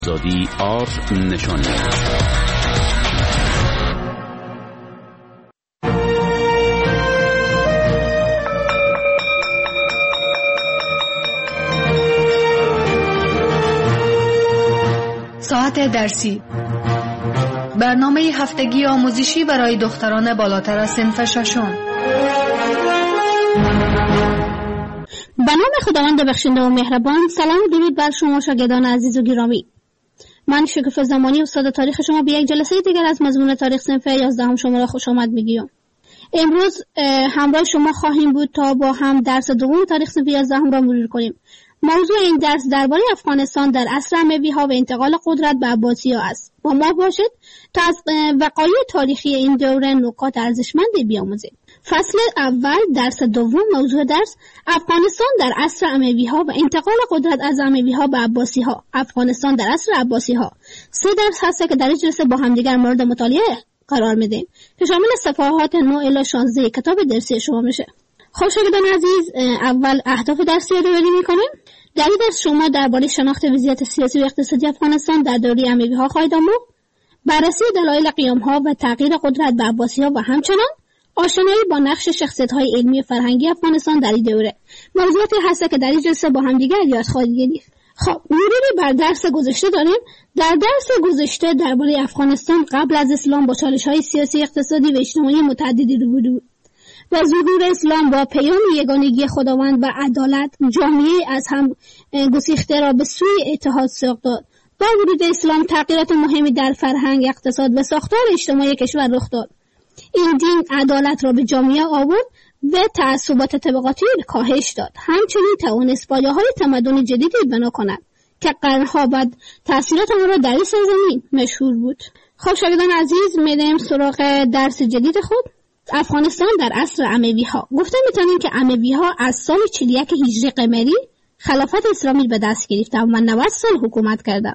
زادی آرت نشانی. ساعت درسی، برنامه هفتگی آموزشی برای دختران بالاتر از صنف ششم. به نام خداوند بخشنده و مهربان. سلام و درود بر شما شاگردان عزیز و گرامی. من شکوفه زمانی استاد تاریخ شما به یک جلسه دیگر از مضمون تاریخ صنف 11 شما را خوش آمد میگویم. امروز همراه شما خواهیم بود تا با هم درس دوم تاریخ صنف 11 را مرور کنیم. موضوع این درس درباره افغانستان در عصر اموی‌ها و انتقال قدرت به عباسی‌ها است. با ما باشید تا از وقایع تاریخی این دوره نکات ارزشمندی بیاموزید. فصل اول درس دوم، موضوع درس افغانستان در عصر اموی‌ها و انتقال قدرت از اموی‌ها به عباسی‌ها. افغانستان در عصر عباسی‌ها. 3 درس هست که در این جلسه با هم دیگر مورد مطالعه قرار میدیم که شامل صفحات 9 الی 16 کتاب درسی شما میشه. خب شاگردان عزیز، اول اهداف درسی رو یادآوری می‌کنیم. در این درس شما درباره شناخت وضعیت سیاسی و اقتصادی افغانستان در دوره اموی‌ها خواهید آموخت، بررسی دلایل قیام‌ها و تغییر قدرت به عباسی‌ها و همچنین آشنایی با نقش شخصیت‌های علمی و فرهنگی افغانستان در این دوره. موضوعاتی هست که در این جلسه با هم دیگر یاد خواهید گرفت. خب مروری بر درس گذشته داریم. در درس گذشته درباره افغانستان قبل از اسلام با چالش‌های سیاسی، اقتصادی و اجتماعی متعددی روبرو بود و ظهور اسلام با پیام یگانگی خداوند و عدالت جامعه از هم گسیخته را به سوی اتحاد سوق داد. با ورود اسلام تغییرات مهمی در فرهنگ، اقتصاد و ساختار اجتماعی کشور رخ داد. این دین عدالت را به جامعه آورد و تعصبات طبقاتی کاهش داد. همچنین توانست پایه‌های تمدن جدیدی بنا کند که قرنها بعد تأثیرات آن را در این سرزمین مشهور بود. خب شاگردان عزیز، میریم سراغ درس جدید خود. افغانستان در عصر اموی‌ها. گفته میتونیم که اموی‌ها از سال 41 هجری قمری خلافت اسلامی به دست گرفتند و 90 سال حکومت کردند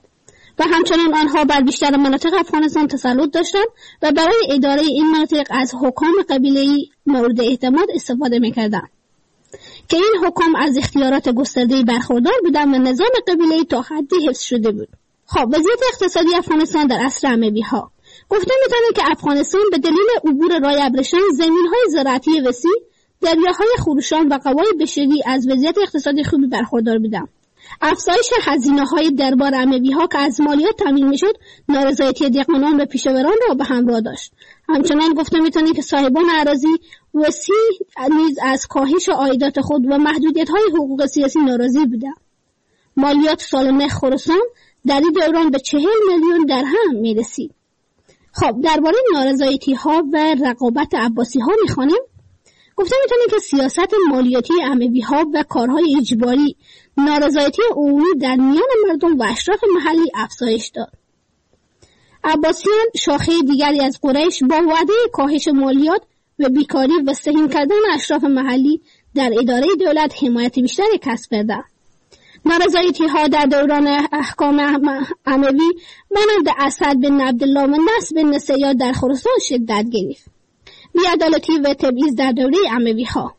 و همچنین آنها بر بیشتر مناطق افغانستان تسلط داشتند و برای اداره این مناطق از حکام قبیله‌ای مورد اعتماد استفاده میکردند که این حکام از اختیارات گسترده‌ای برخوردار بودند و نظام قبیله‌ای تا حدی حفظ شده بود. خب وضعیت اقتصادی افغانستان در عصر اموی‌ها. گفته میتونیم که افغانستان به دلیل عبور راه ابریشم، زمین‌های زراعتی وسیع، دریاهای خروشان و قوای بشری از وضعیت اقتصادی خوبی برخوردار بودند. افزایش هزینه‌های دربار اموی‌ها که از مالیات تامین میشد، نارضایتی دهقانان و پیشاوران را به همراه داشت. همچنین گفته میتونیم که صاحبان اراضی وسیع نیز از کاهش عایدات خود و محدودیت‌های حقوق سیاسی ناراضی بودند. مالیات سالانه خراسان در این دوران به 40 میلیون درهم میرسید. خب درباره نارضایتی‌ها و رقابت عباسی‌ها می‌خوانیم. گفته می‌تونیم که سیاست مالیاتی اموی‌ها و کارهای اجباری نارضایتی عمومی در میان مردم و اشراف محلی افزایش داد. عباسیان شاخه دیگری از قریش با وعده کاهش مالیات و بیکاری و سهیم کردن اشراف محلی در اداره دولت حمایت بیشتری کسب کردند. نارضایتی‌ها در دوران احکام اموی مانند اسد بن عبدالله و نصر بن سیاد در خراسان شدت گرفت. بی‌عدالتی و تبعیض در دوره اموی‌ها.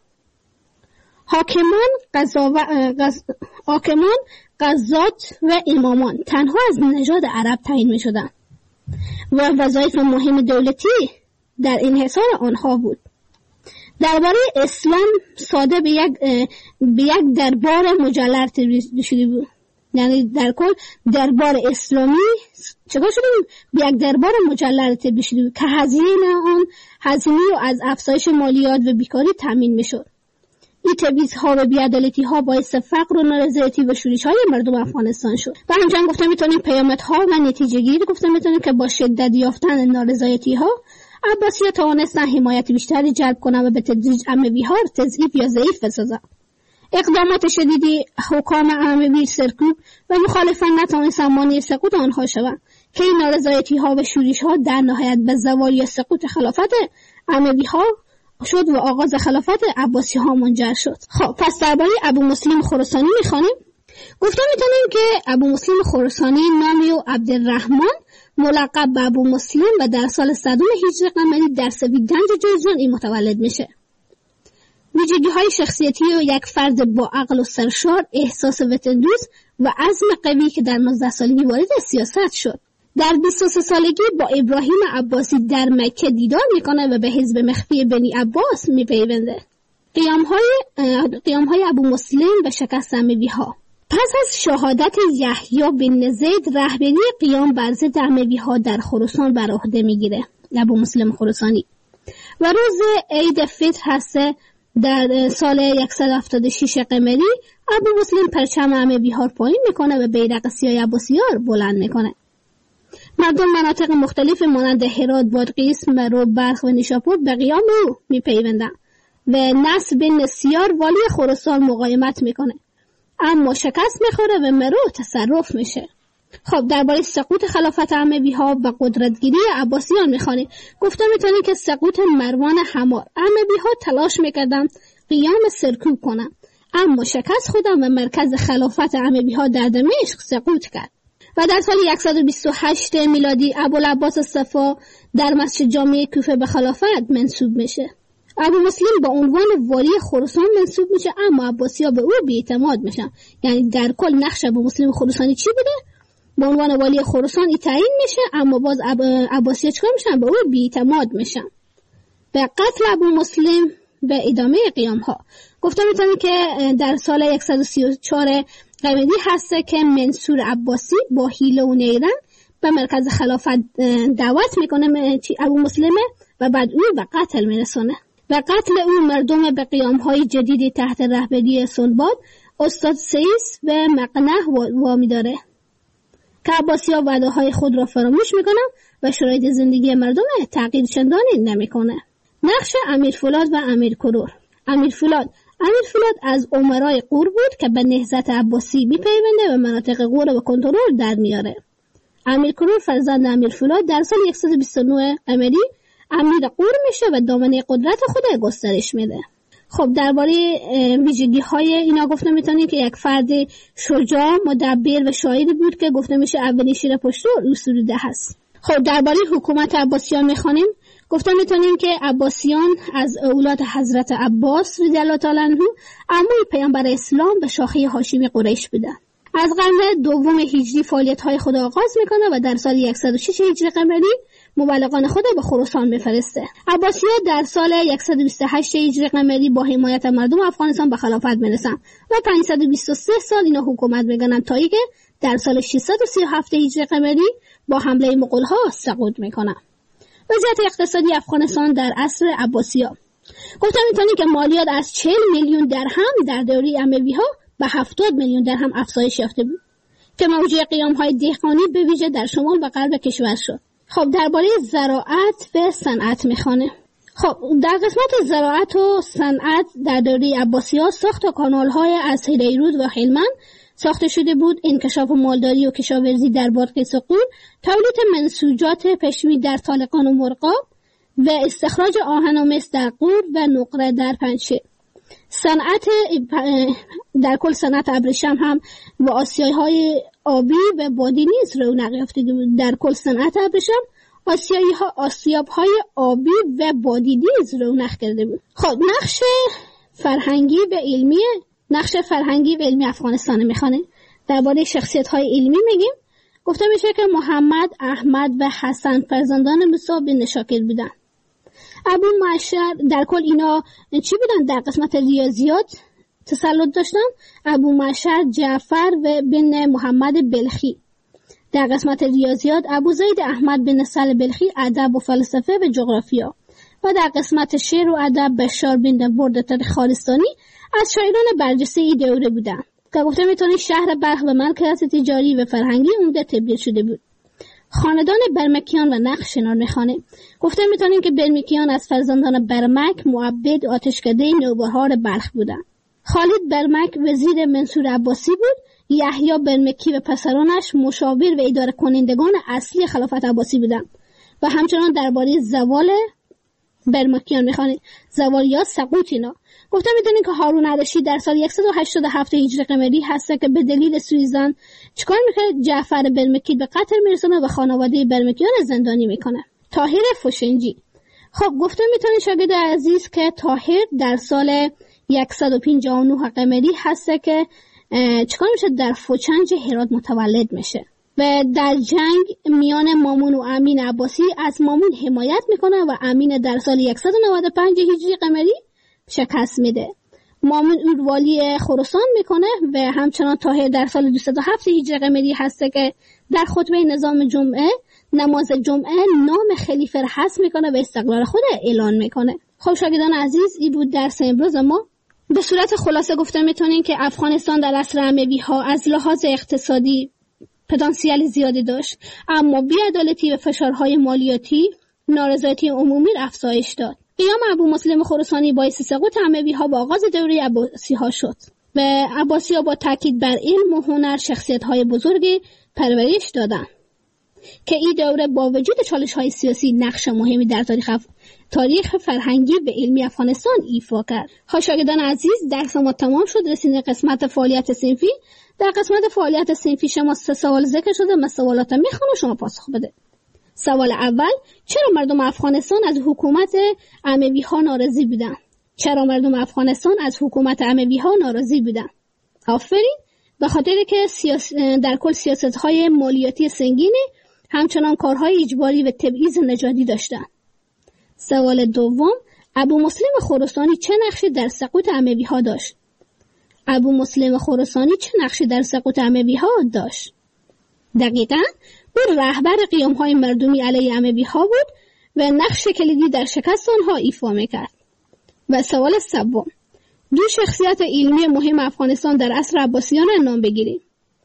حاکمان، قضات و امامان تنها از نژاد عرب تعیین می‌شدند و وظایف مهم دولتی در انحصار آنها بود. درباره اسلام ساده به یک دربار مجلل تبدیل شده بود. یعنی در کل دربار اسلامی چگاه شده بود؟ به یک دربار مجلل تبدیل شده بود که هزینه و از افزایش مالیات و بیکاری تامین میشد. این تبعیض‌ها و بی‌عدالتی‌ها باعث فقر و نارضایتی و شورش‌های مردم افغانستان شد. و همچنین گفته میتونیم پیامدها و نتیجه‌گیری گفته میتونیم که با شدت یافتن نارضایتی‌ها عباسی‌ها توانستند حمایت بیشتری جلب کنند و به تدریج اموی‌ها را تضعیف یا ضعیف بسازند. اقدامات شدیدی حکام اموی سرکوب و مخالفان نتوانستند مانع سقوط آنها شوند که این نارضایتی‌ها و شورش‌ها در نهایت به زوال یا سقوط خلافت اموی‌ها شد و آغاز خلافت عباسی‌ها منجر شد. خب پس درباره ابو مسلم خراسانی می‌خوانیم. گفته می‌تونیم که ابو مسلم خراسانی نامی و عبدالرحمن ملقب به ابو مسلم و در سال 100 هجری قمری در سویدنج جوزجان این متولد میشه. ویژگی‌های شخصیتی و یک فرد با عقل و سرشار، احساس وطن دوست و عزم قوی که در 19 سالگی وارد سیاست شد. در 23 سالگی با ابراهیم عباسی در مکه دیدار میکنه و به حزب مخفی بنی عباس میپیونده. قیام‌های ابو مسلم و شکست اموی‌ها. پس از شهادت یحیی بن زید رهبری قیام بر ضد اموی‌ها در خراسان بر عهده میگیره ابو مسلم خراسانی و روز عید فطر هسته در سال 176 قمری ابو مسلم پرچم اموی‌ها رو پایین میکنه و بیرق سیاه عباسی‌ها رو بلند میکنه. مردم مناطق مختلف مانند هرات، بادغیس، مرو، بلخ و نیشاپور به قیام او میپیوندن و نصر بن سیار والی خراسان مقاومت میکنه، اما شکست میخوره و مرو تصرف میشه. خب درباره سقوط خلافت اموی‌ها و قدرتگیری عباسیان میخوانیم. گفته میتونیم که سقوط مروان حمار، اموی‌ها تلاش میکردن قیام سرکوب کنن، اما شکست خوردن و مرکز خلافت اموی‌ها در دمشق سقوط کرد. و در سال 128 میلادی ابوالعباس الصفا در مسجد جامع کوفه به خلافت منصوب میشه. ابو مسلم با عنوان والی خراسان منصوب میشه، اما عباسی‌ها به او بی‌اعتماد میشن. یعنی در کل نقش ابو مسلم خراسانی چی بوده؟ به عنوان والی خراسان تعیین میشه، اما باز عباسی‌ها چیکار میشن؟ به او بی‌اعتماد میشن. به قتل ابو مسلم به ادامه قیام‌ها. گفته میتونیم که در سال 134 قمری هسته که منصور عباسی با حیله و نیرنگ به مرکز خلافت دعوت میکنه ابو مسلمه و بعد او به قتل میرسونه. و قتل او مردم به قیام‌های جدیدی تحت رهبری سنباد، استاد سیس و مقنه وامی داره که عباسی‌ها وعده‌های خود را فراموش میکنن و شرایط زندگی مردم تغییر چندانی نمیکنه. نقش امیر فولاد و امیر کرور. امیر فولاد از امرای قور بود که به نهضت عباسی میپیونده و مناطق قور و کنترل در میاره. امیر کرور فرزند امیر فولاد در سال 129 قمری امیر قور میشه و دامنه قدرت خود گسترش میده. خب درباره ویژگی های اینا گفته میتونیم که یک فرد شجاع، مدبر و شاعری بود که گفته میشه اولین شیر پشتو رسولیده هست. خب درباره حکومت عباسیان میخوانیم. گفته میتونیم که عباسیان از اولاد حضرت عباس رضی الله تعالی عنه عموی پیامبر اسلام به شاخه هاشمی قریش بودن. از قرن دوم هجری فعالیت‌های خود آغاز میکنه و در سال 106 هجری قمری مبلغان خود به خراسان میفرسته. عباسی‌ها در سال 128 هجری قمری با حمایت مردم افغانستان به خلافت میرسن و 523 سال اینا حکومت میکنن تا اینکه در سال 637 هجری قمری با حمله مغول‌ها سقوط میکنن. وضعیت اقتصادی افغانستان در عصر عباسی‌ها. گفتم میتونیم که مالیات از 40 میلیون درهم در دوره اموی‌ها به 70 میلیون درهم افزایش یافته بود که موجب قیام‌های دهقانی به ویژه در شمال و غرب کشور شد. خب درباره زراعت و صنعت میخوانه. خب در قسمت زراعت و صنعت در دوره عباسی‌ها ساخت کانال‌های از هریرود و هلمند ساخته شده بود. انکشاف مالداری و کشاورزی در بادغیس و قور، تولید منسوجات پشمی در طالقان و مرغاب و استخراج آهن و مس در قور و نقره در پنجشیر. صنعت در کل صنعت ابریشم هم و آسیای‌های آبی و بادی نیز رونق یافته بود. در کل صنعت ابریشم آسیاب‌های آبی و بادی نیز رونق کرده بود. خب نقش فرهنگی و علمی افغانستان میخوانه. درباره شخصیت‌های علمی میگیم. گفته میشه که محمد، احمد و حسن فرزندان موسی بن شاکر بودن. ابو معشر در کل اینا چی بودن؟ در قسمت ریاضیات تسلط داشتن. ابو معشر جعفر و بن محمد بلخی در قسمت ریاضیات، ابو زید احمد بن نصر بلخی ادب و فلسفه و جغرافیا و در قسمت شعر و ادب بشار بن برده خالستانی از شاعران برجسته ای دوره بودن که گفته میتونه شهر بلخ به مرکز تجاری و فرهنگی عمده تبدیل شده بود. خاندان برمکیان و نقش شنار میخوانه. گفته میتونیم که برمکیان از فرزندان برمک، معبد، آتشکده نوبهار بلخ بودند. خالد برمک وزیر منصور عباسی بود. یحیی برمکی و پسرانش مشاور و اداره کنندگان اصلی خلافت عباسی بودند و همچنان درباره زوال برمکیان میخوانه. زوال یا سقوط اینا. گفته میدونین که هارون الرشید در سال 187 هجری قمری هسته که به دلیل سوءظن چیکار میکنه؟ جعفر برمکی به قتل میرسونه و خانواده برمکیان زندانی میکنه. طاهر فوشنجی. خب گفته میتونین شاگرد عزیز که طاهر در سال 159 قمری هسته که چیکار میشه؟ در فوچنج هرات متولد میشه و در جنگ میان مامون و امین عباسی از مامون حمایت میکنه و امین در سال 195 هجری قمری شکست میده. مامون او والی خراسان میکنه و همچنان طاهر در سال 207 هجری قمری هسته که در خطبه نظام جمعه نماز جمعه نام خلیفه را حذف میکنه و استقلال خود اعلان میکنه. خب شاگردان عزیز، این بود درس امروز ما. به صورت خلاصه گفته میتونیم که افغانستان در عصر اموی ها از لحاظ اقتصادی پتانسیل زیادی داشت، اما بی‌عدالتی و فشارهای مالیاتی نارضایتی عمومی را افزایش داد. قیام ابو مسلم خراسانی باعث سقوط اموی ها با آغاز دوره عباسی ها شد و عباسی ها با تاکید بر علم و هنر شخصیت های بزرگی پرورش دادند که این دوره با وجود چالش های سیاسی نقش مهمی در تاریخ فرهنگی و علمی افغانستان ایفا کرد. شاگردان عزیز، درس ما تمام شد. رسیدیم قسمت فعالیت صنفی. در قسمت فعالیت صنفی شما 3 سوال ذکر شده. من سوالات میخوام و شما پاسخ بده. سوال اول: چرا مردم افغانستان از حکومت اموی ها ناراضی بودند؟ چرا مردم افغانستان از حکومت اموی ها ناراضی بودند؟ آفرین. به خاطر که در کل سیاست های مالیاتی سنگینی، همچنان کارهای اجباری و تبعیض نژادی داشتند. سوال دوم: ابو مسلم خراسانی چه نقشی در سقوط اموی ها داشت؟ ابو مسلم خراسانی چه نقشی در سقوط اموی ها داشت؟ دقیقاً او رهبر قیام های مردمی علیه اموی ها بود و نقش کلیدی در شکست آنها ایفا میکرد. و سوال سوم: 2 شخصیت علمی مهم افغانستان در عصر عباسیان نام بگیرید.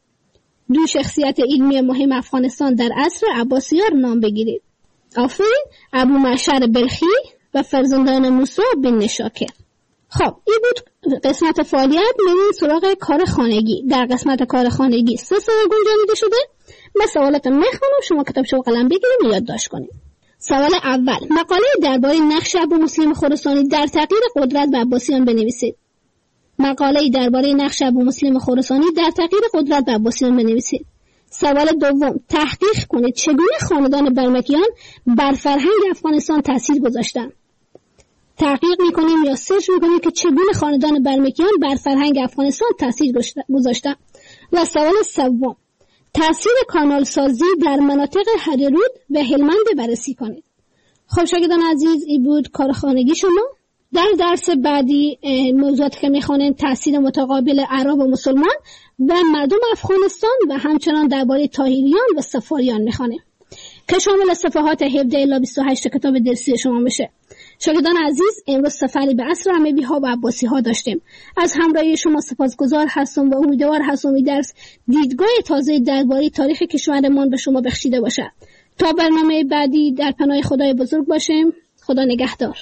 2 شخصیت علمی مهم افغانستان در عصر عباسیان نام بگیرید. آفرین. ابو معشر بلخی و فرزندان موسی بن نشاکر. خب این بود قسمت فعالیت. میریم سراغ کار خانگی. در قسمت کار خانگی 3 سوال گنجانیده شده. من سوالات میخونم، شما کتاب و قلم بگیرید و یادداشت کنید. سوال اول: مقاله درباره نقش ابو مسلم خراسانی در تغییر قدرت به عباسیان بنویسید. مقاله درباره نقش ابو مسلم خراسانی در تغییر قدرت به عباسیان بنویسید. سوال دوم: تحقیق کنید چگونه خاندان برمکیان بر فرهنگ افغانستان تاثیر گذاشتند. تحقیق میکنیم یا سرچ میکنیم که چگونه خاندان برمکیان بر فرهنگ افغانستان تاثیر گذاشتند. و سوال سوم: تاثیر کانال سازی در مناطق هریرود و هلمند بررسی کنید. خب شاگردان عزیز، این بود کار خانگی شما. در درس بعدی موضوعاتی که میخوانیم تاثیر متقابل عرب و مسلمان و مردم افغانستان و همچنان درباره طاهریان و صفاریان میخوانیم که شامل صفحات 17 الی 28 کتاب درسی شما میشه. شاگردان عزیز، امروز سفری به عصر اموی ها و عباسی ها داشتیم. از همراهی شما سپاسگزار هستم و امیدوار هستم این درس دیدگاه تازه درباره تاریخ کشورمان به شما بخشیده باشد. تا برنامه بعدی در پناه خدای بزرگ باشیم. خدا نگهدار.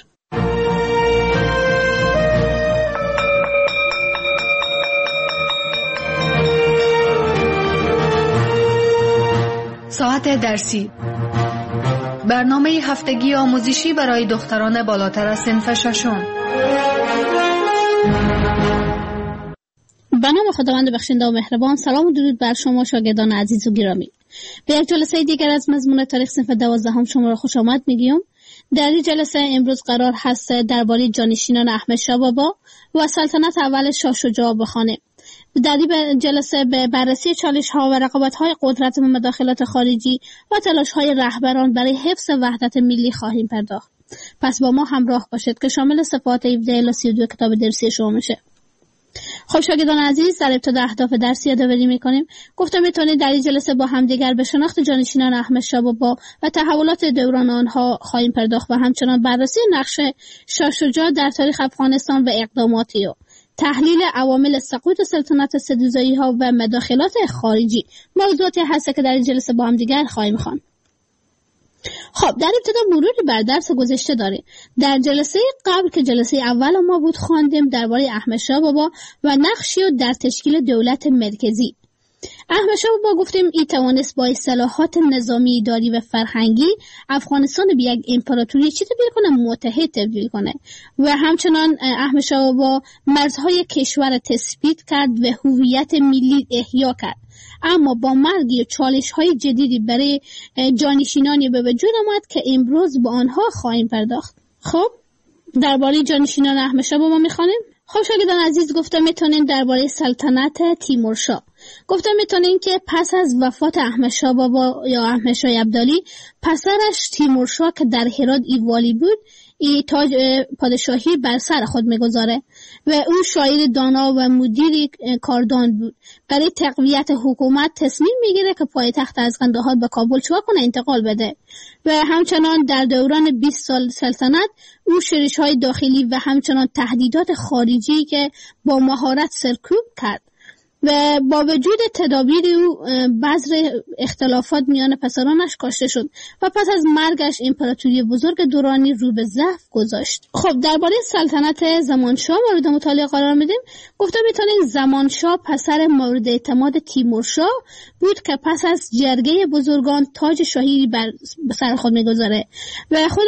ساعت درسی، برنامه هفتگی آموزشی برای دختران بالاتر از صنف 6. به نام خداوند بخشنده و مهربان. سلام و درود بر شما شاگردان عزیز و گرامی. به یک جلسه دیگر از مضمون تاریخ صنف 12 شما را خوش آمد میگیم. در این جلسه امروز قرار هست درباره جانشینان احمد شاه بابا و سلطنت اول شاه شجاع بخوانیم. در این جلسه به بررسی چالش‌ها و رقابت‌های قدرت و مداخلات خارجی و تلاش‌های رهبران برای حفظ وحدت ملی خواهیم پرداخت. پس با ما همراه باشید که شامل صفحات 17 الی 32 کتاب درسی شما میشه. خب شاگردان عزیز، در ابتدا اهداف درسی یادآوری می‌کنیم. گفتم میتونید در این جلسه با همدیگر به شناخت جانشینان احمد شاه بابا و تحولات دوران آنها خواهیم پرداخت و همچنان بررسی نقش شاه شجاع در تاریخ افغانستان و اقداماتی و تحلیل عوامل سقوط سلطنت سدوزایی ها و مداخلات خارجی موضوعاتی هست که در این جلسه با هم دیگر خواهیم خواند. خب در ابتدا مروری بر درس گذشته داریم. در جلسه قبل که جلسه اول ما بود خواندیم درباره احمد شاه بابا و نقشی در تشکیل دولت مرکزی. احمد شاه بابا گفتیم این توانست با اصلاحات نظامی، اداری و فرهنگی افغانستان به یک امپراتوری چی تبدیل کنه؟ متحد تبدیل کنه. و همچنان احمد شاه بابا مرزهای کشور تثبیت کرد و هویت ملی احیا کرد. اما با مرگ و چالش‌های جدیدی برای جانشینانی به وجود آمد که امروز با آنها خواهیم پرداخت. خب درباره جانشینان احمد شاه بابا می‌خوانیم. خب شاگردان عزیز، گفتم میتونین درباره سلطنت تیمورشاه گفتم میتونین که پس از وفات احمدشاه بابا یا احمدشاه ابدالی، پسرش تیمورشاه که در هرات ایوالی بود، ای تاج پادشاهی بر سر خود میگذاره و او شاعر دانا و مدیر کاردان بود. برای تقویت حکومت تصمیم میگیره که پایتخت از قندهار به کابل چیکار کنه؟ انتقال بده. و همچنان در دوران 20 سال سلطنت او شورش‌های داخلی و همچنان تهدیدات خارجی که با مهارت سرکوب کرد و با وجود تدابیر او بذر اختلافات میان پسرانش کاشته شد و پس از مرگش امپراتوری بزرگ دورانی رو به ضعف گذاشت. خب درباره سلطنت زمانشاه مورد مطالعه قرار میدیم. گفتم میتونیم زمانشاه پسر مورد اعتماد تیمورشاه بود که پس از جرگه بزرگان تاج شاهی بر سر خود میگذاره و خود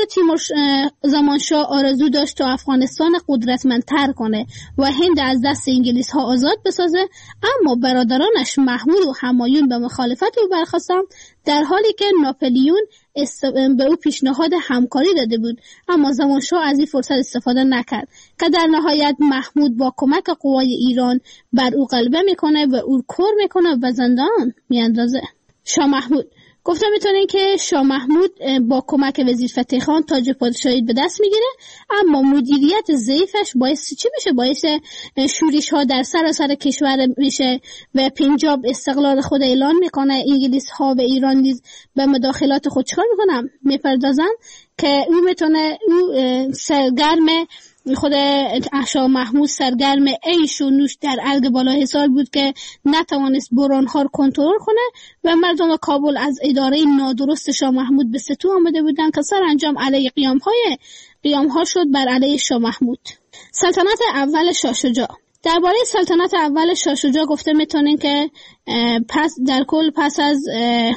زمانشاه آرزو داشت تا افغانستان قدرتمندتر کنه و هند از دست انگلیس ها آزاد بسازه، اما برادرانش محمود و همایون به مخالفت او برخاستند، در حالی که ناپلیون به او پیشنهاد همکاری داده بود، اما زمانشاه از این فرصت استفاده نکرد که در نهایت محمود با کمک قوای ایران بر او غلبه میکنه و او کور میکنه و زندان میاندازه. شاه محمود گفتم میتونین که شاه محمود با کمک وزیر فتح خان تاج پادشاهی به دست میگیره، اما مدیریت ضعیفش باعث چی میشه؟ باعث شورش ها در سراسر کشور میشه و پنجاب استقلال خود اعلان میکنه. انگلیس ها و ایران نیز به مداخلات خود چیکار میکنن؟ میپردازن که او میتونه سرگرم خود شاه محمود سرگرم عیش و نوش در ارگ بالا حصار بود که نتوانست برانها رو کنترل کنه و مردم کابل از اداره نادرست شاه محمود به ستو آمده بودن که سرانجام علیه قیامها شد بر علیه شاه محمود. سلطنت اول شاه شجاع. درباره سلطنت اول شاه شجاع گفته میتونین که پس از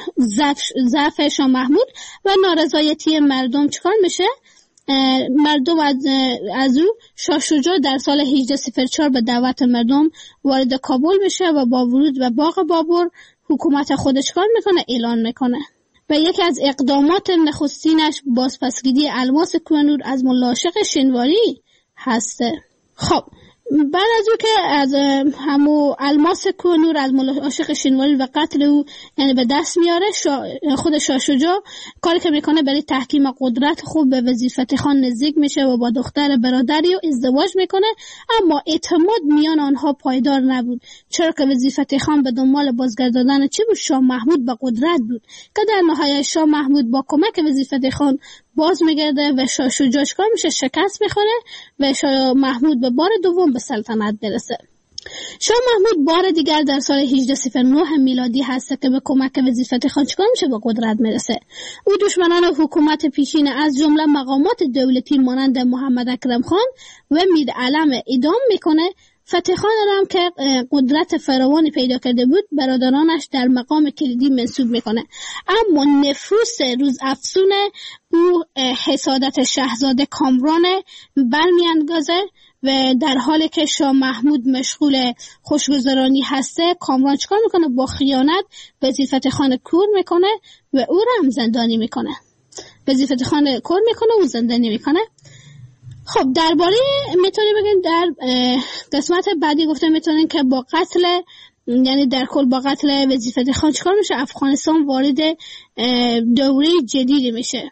ضعف شاه محمود و نارضایتی مردم چیکار میشه؟ مردم از او شاه شجاع در سال 1804 به دعوت مردم وارد کابل میشه و با ورود به باغ بابر حکومت خودش کار میکنه، اعلان میکنه و یکی از اقدامات نخستینش بازپسگیری الماس کوهنور از ملا عاشق شنواری هسته. خب بعد از او که از همو الماس کوهنور از ملا عاشق شنواری و قتل او یعنی به دست میاره، خود شاه شجاع کاری که میکنه برای تحکیم قدرت خوب به وزیر فتح خان نزدیک میشه و با دختر برادری و ازدواج میکنه، اما اعتماد میان آنها پایدار نبود، چرا که وزیر فتح خان به دنبال بازگرداندن چی بود؟ شاه محمود به قدرت بود که در نهایت شاه محمود با کمک وزیر فتح خان باز میگرده و شاه شجاع کار میشه؟ شکست میخوره و شاه محمود به بار دوم به سلطنت برسه. شاه محمود بار دیگر در سال 1809 میلادی هست که به کمک وزیر فتح خان چیکار میشه؟ به قدرت میرسه. او دشمنان حکومت پیشین از جمله مقامات دولتی مانند محمد اکرم خان و میر علم اعدام میکنه. فتح خان هم که قدرت فراوانی پیدا کرده بود برادرانش در مقام کلیدی منصوب میکنه، اما نفوس روز افزون او حسادت شاهزاده کامران برمی‌انگازه و در حالی که شاه محمود مشغول خوشگذرانی هسته، کامران چیکار میکنه؟ با خیانت وزیر فتح خان کور میکنه و او را هم زندانی میکنه. وزیر فتح خان کور میکنه و زندانی میکنه. خب درباره میتونیم بگیم در قسمت بعدی گفته میتونیم که با قتل یعنی در کل با قتل وزیر فتح خان چیکار میشه؟ افغانستان وارد دوره جدیدی میشه.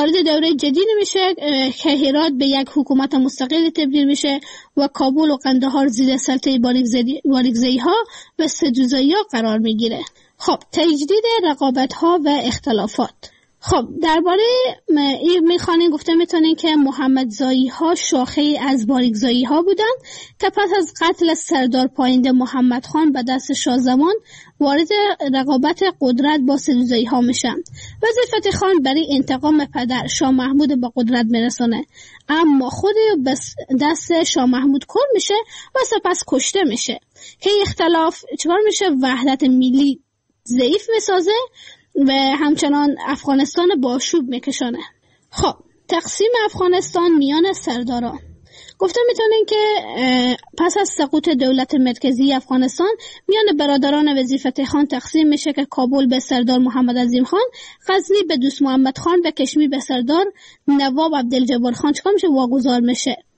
که هرات به یک حکومت مستقل تبدیل میشه و کابل و قندهار زیر سلطه باریکزئی ها و سدوزایی ها قرار میگیره. خب تجدید رقابت ها و اختلافات. خب درباره این میخوانیم گفته میتونین که محمد زایی ها شاخه از باریکزایی ها بودن که پس از قتل سردار پاینده محمد خان به دست شاه زمان وارد رقابت قدرت با سدوزایی ها میشن. وزیر فتح خان برای انتقام پدر شاه محمود به قدرت میرسونه، اما خود به دست شاه محمود کور میشه و سپس کشته میشه که اختلاف چکار میشه؟ وحدت ملی ضعیف میسازه و همچنان افغانستان با آشوب میکشانه. خب تقسیم افغانستان میان سرداران. گفتم میتونین که پس از سقوط دولت مرکزی افغانستان میان برادران وزیر فتح خان تقسیم میشه که کابل به سردار محمد عظیم خان، غزنی به دوست محمد خان و کشمیر به سردار نواب عبدالجبار خان چکار میشه؟ واگذار میشه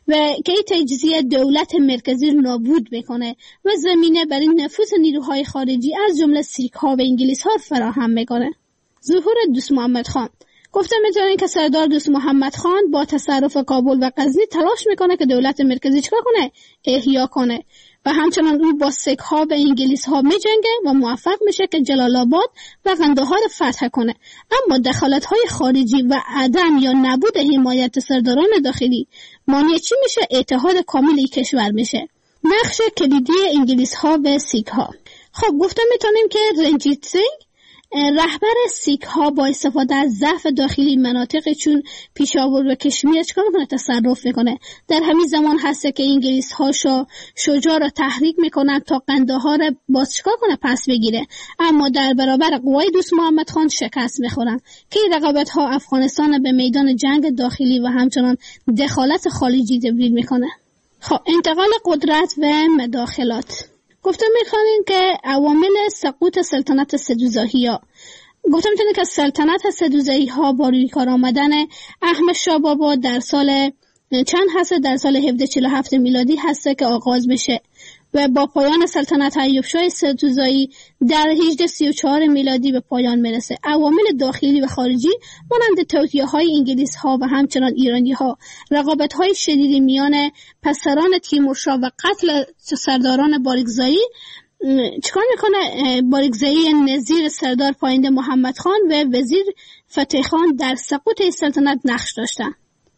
و که این تجزیه دولت مرکزی رو نابود میکنه و زمینه برای نفوذ نیروهای خارجی از جمله سیک ها و انگلیس ها فراهم میکنه. ظهور دوست محمد خان. گفته میتونین که سردار دوست محمد خان با تصرف کابل و غزنی تلاش میکنه که دولت مرکزی چیکار کنه؟ احیا کنه و همچنان او با سیک ها و انگلیس ها میجنگه و موفق میشه که جلال آباد و قندهار فتح کنه. اما دخالت های خارجی و عدم یا نبود حمایت سرداران داخلی مانع چی میشه؟ اتحاد کامل کشور میشه. نقش کلیدی انگلیس ها و سیک ها. خب گفته میتونیم که رنجیت سینگ رهبر سیک ها با استفاده از ضعف داخلی مناطق چون پیشاور و کشمیر چکار میکنه؟ تصرف میکنه. در همین زمان هسته که انگلیس ها شجاع را تحریک میکنن تا قندهار باز چکار کنه؟ پس بگیره. اما در برابر قوای دوست محمد خان شکست میخورن که این رقابت ها افغانستان به میدان جنگ داخلی و همچنان دخالت خارجی تبدیل میکنه. خب انتقال قدرت و مداخلات. گفته میخوانیم که عوامل سقوط سلطنت سدوزاهی ها. گفته میتونیم که سلطنت سدوزاهی ها با روی کار آمدن احمد شاه بابا در سال چند هسته؟ در سال 1747 میلادی هسته که آغاز میشه و با پایان سلطنت ایوب شاه سدوزاهی در 1834 میلادی به پایان میرسه. عوامل داخلی و خارجی مانند توطئه‌های انگلیس ها و همچنان ایرانی ها، رقابت های شدید میان پسران تیمورشاه و قتل سرداران باریکزایی چیکار میکنه؟ باریکزایی نظیر سردار پاینده محمد خان و وزیر فتح خان در سقوط سلطنت نقش داشتند.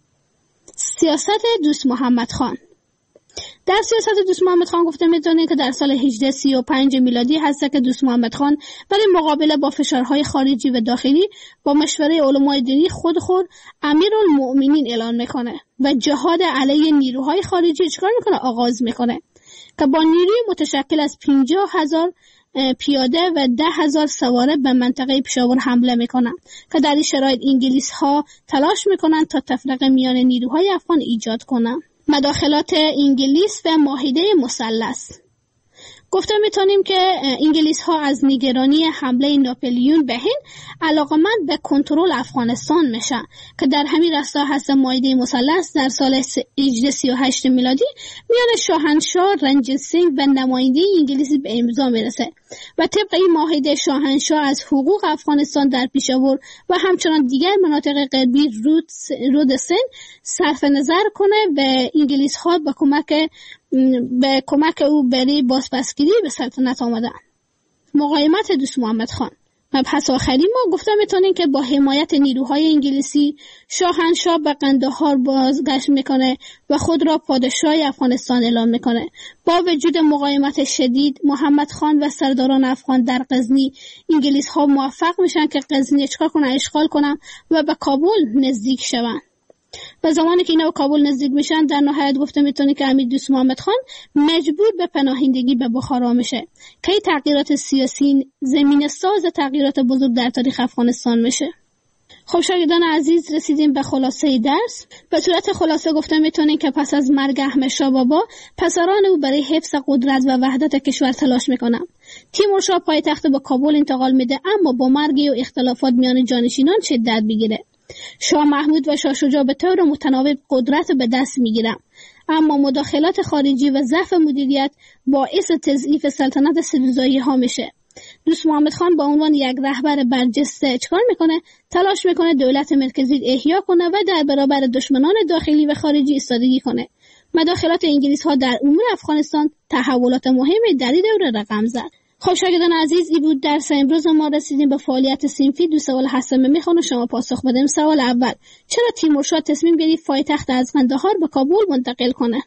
سیاست دوست محمد خان. در سیاست دوست محمد خان گفته میتونه که در سال 1835 میلادی هست که دوست محمد خان برای مقابله با فشارهای خارجی و داخلی با مشوره علمای دینی خود امیرالمؤمنین اعلان میکنه و جهاد علیه نیروهای خارجی چیکار میکنه؟ آغاز میکنه که با نیروی متشکل از 50,000 پیاده و 10,000 سواره به منطقه پیشاور حمله میکنن که در این شرایط انگلیس ها تلاش میکنن تا تفرقه میان نیروهای افغان ایجاد کنن. مداخلات انگلیس و معاهده مثلث. گفته میتونیم که انگلیس ها از نگرانی حمله ناپلیون به هند علاقمند به کنترل افغانستان میشن که در همین راستا هست معاهده مثلث در سال 1838 میلادی میان شاهنشاه رنجیت سینگ و نماینده انگلیسی به امضا میرسه و طبق این معاهده شاهنشاه از حقوق افغانستان در پیشاور و همچنان دیگر مناطق غربی رود سند صرف نظر کنه و انگلیس ها به کمک او برای بازپسگیری به سلطنت آمدن. مقاومت دوست محمد خان. مبحث آخری ما گفته میتونیم که با حمایت نیروهای انگلیسی شاهنشاه به قندهار بازگشت میکنه و خود را پادشاه افغانستان اعلام میکنه. با وجود مقاومت شدید محمد خان و سرداران افغان در غزنی، انگلیس ها موفق میشن که غزنی چکار کنن؟ اشغال کنن و به کابل نزدیک شون. و زمانی که اینا به کابل نزدیک میشن در نهایت گفته میتونه که امیر دوست محمد خان مجبور به پناهندگی به بخارا میشه که تغییرات سیاسی زمینه ساز تغییرات بزرگ در تاریخ افغانستان میشه. خب شاگردان عزیز رسیدیم به خلاصه درس. به صورت خلاصه گفته میتونیم که پس از مرگ احمد شاه بابا پسران او برای حفظ قدرت و وحدت کشور تلاش میکنن. تیمورشاه پایتخت به کابل انتقال میده اما با مرگ و اختلافات میان جانشینان شدت میگیره. شاه محمود و شاه شجاع به طور متناوب قدرت به دست میگیرن اما مداخلات خارجی و ضعف مدیریت باعث تضعیف سلطنت سدوزاهی ها میشه. دوست محمد خان با عنوان یک رهبر برجسته چکار میکنه؟ تلاش میکنه دولت مرکزی احیا کنه و در برابر دشمنان داخلی و خارجی ایستادگی کنه. مداخلات انگلیس ها در امور افغانستان تحولات مهمی در این دوره رقم زد. خب شاگردان عزیز این بود درس امروز ما. رسیدیم به فعالیت صنفی. دو سوال هستم میخوام شما پاسخ بدیم. سوال اول: چرا تیمورشاه تصمیم گرفت پایتخت از قندهار به کابل منتقل کنه؟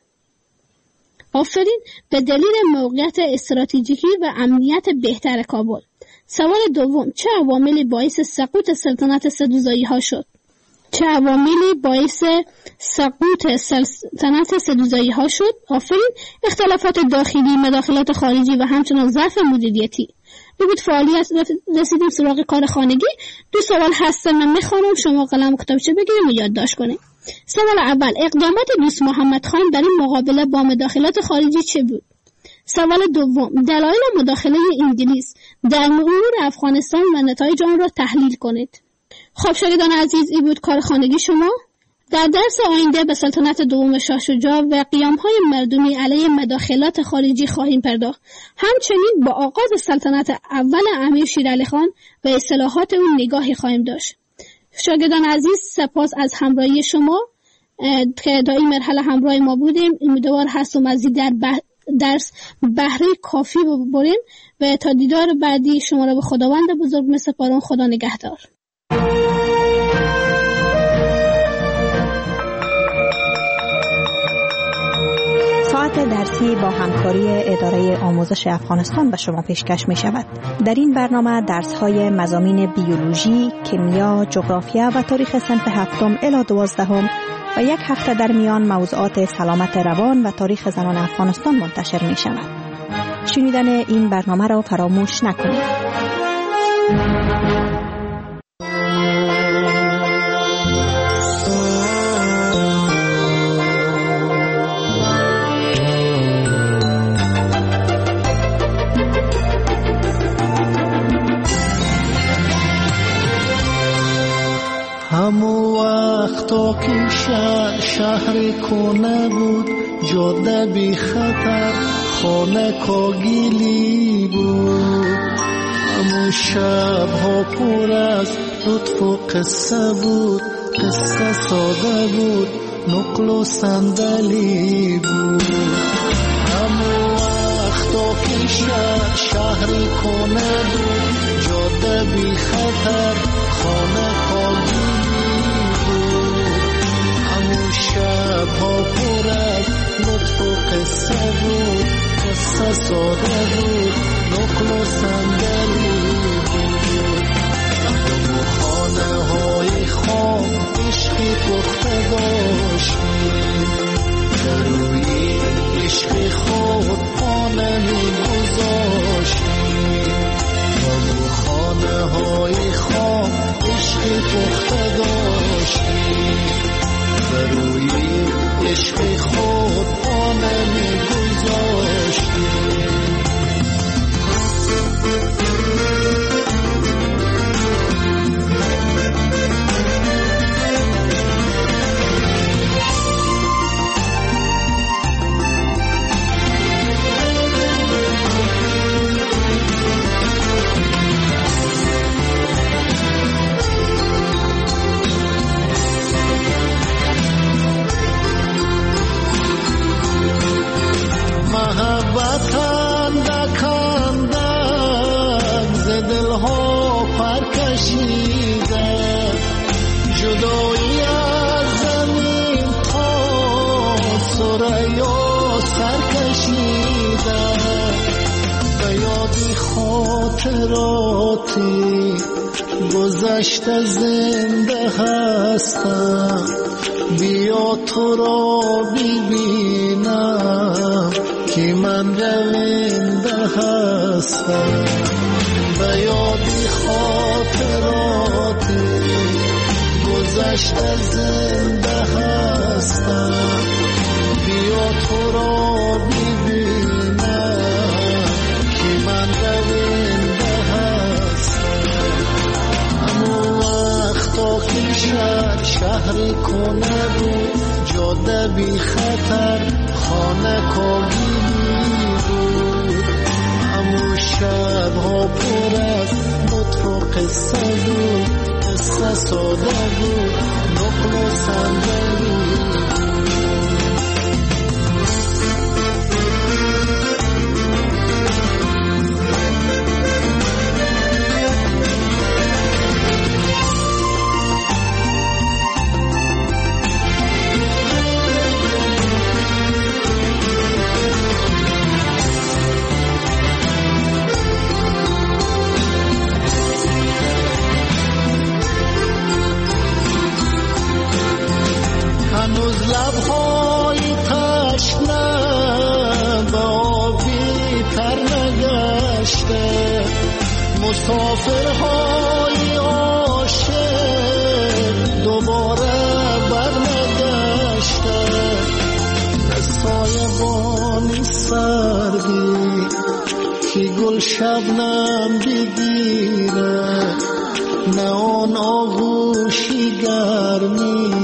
آفرین، به دلیل موقعیت استراتژیکی و امنیت بهتر کابل. سوال دوم: چه عواملی باعث سقوط سلطنت سدوزاهی ها شد؟ چه عواملی باعث سقوط سلطنت سدوزاهی ها شد؟ آفرین، اختلافات داخلی، مداخلات خارجی و همچنان ضعف مدیریتی. بود فعالیت. رسیدیم سراغ کار خانگی. دو سوال هستم من میخوام شما قلم و کتابچه بگیریم و یادداشت کنیم. سوال اول: اقدامات دوست محمد خان در این مقابله با مداخلات خارجی چه بود؟ سوال دوم: دلایل مداخله انگلیس در امور افغانستان و نتایج آن را تحلیل کنید. خب شاگردان عزیز این بود کار خانگی شما. در درس آینده به سلطنت دوم شاه شجاع و قیام‌های مردمی علیه مداخلات خارجی خواهیم پرداخت. همچنین با آغاز سلطنت اول امیر شیرعلی خان و اصلاحات او نگاهی خواهیم داشت. شاگردان عزیز، سپاس از همراهی شما که در این مرحله همراه ما بودیم. امیدوار هستم از این درس بهره کافی ببریم و تا دیدار بعدی شما را به خداوند بزرگ می‌سپارم. خدا نگهدار. ساعت درسی با همکاری اداره آموزش افغانستان به شما پیشکش می شود. در این برنامه درس های مضامین بیولوژی، کیمیا، جغرافیا و تاریخ صنف 7 الی 12 و یک هفته در میان موضوعات سلامت روان و تاریخ زنان افغانستان منتشر می شود. شنیدن این برنامه را فراموش نکنید. همو وقتا که شهر کنه بود، جاده بی خطر، خانه کاگیلی بود. همو شبها پر از لطف و قصه بود، قصه ساده بود، نقل و صندلی بود. همو وقتا که شهر کنه بود، جاده بی خطر، خانه کاگیلی شبها پر از لطف و قصه بود، قصه ساده بود، نقل و صندلی بود. و خانه های خام عشقی پخته داشتیم، در روی عشق خود خانه می گذاشتیم. و خانه های خام عشقی پخته داشتیم، روی عشق خود آنه می گذاشتیم. جدایی از زمین تا سریا سر کشیده، به یادی خاطراتی گذشته زنده هستم. بیا تو را ببینم که من رونده هستم. به یادی خاطراتی گذشته زنده هستم. بیا تو را ببینم که من رونده هستم. همون وقتا که شهر کنه بود، جاده بی خطر، خانه کاگیلی بود. همون شبها پر از لطف و قصه بود، قصه ساده بود، نقل و صندلی بود. هنوز لبهای تشنه به آبی تر نگشته، مسافرهای عاشق دوباره برنگشته. سایبانی سردی که گل شبنم بگیره، نه آن آغوشی گرمی